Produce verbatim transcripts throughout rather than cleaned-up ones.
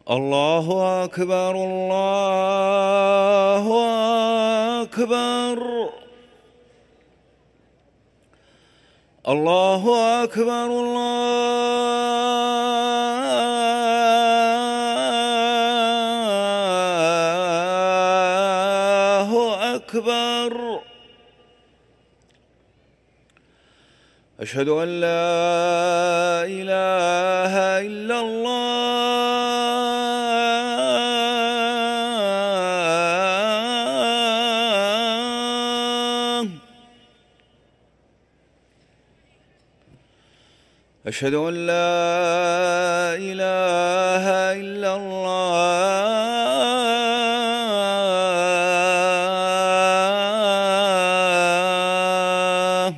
الله أكبر الله أكبر الله أكبر الله أكبر. أشهد أن لا إله إلا الله أشهد أن لا إله إلا الله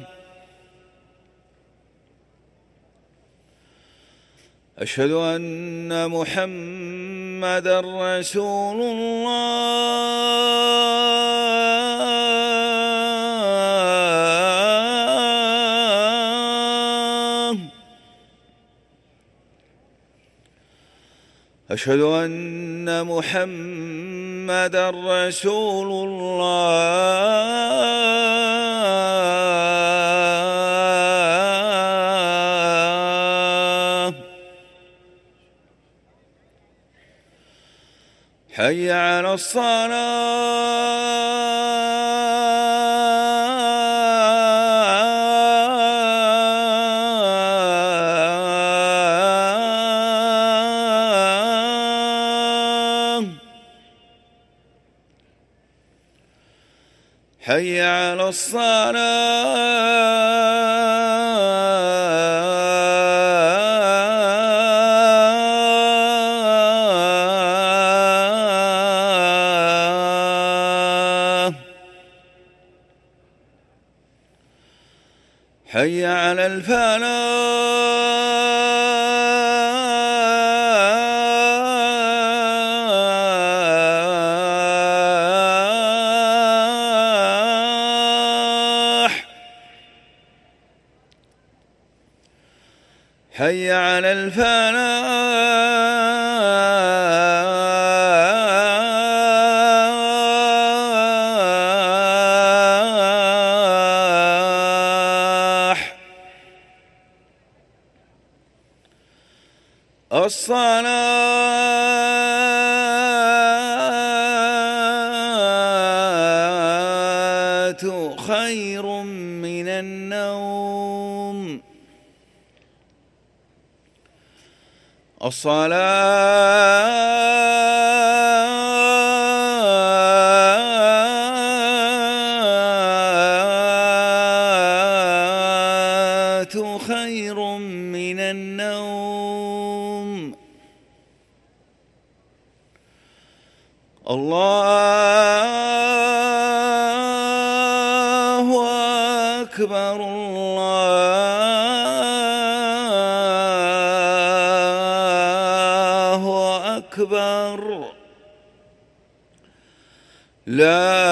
أشهد أن محمدًا رسول الله أشهد أن محمدًا رسول الله. حي على الصلاة حي على الصلاة حي على الفلاح حي على الفلاح. الصلاة خير من النوم الصلاة خير من النوم. الله أكبر الله أكبر. لا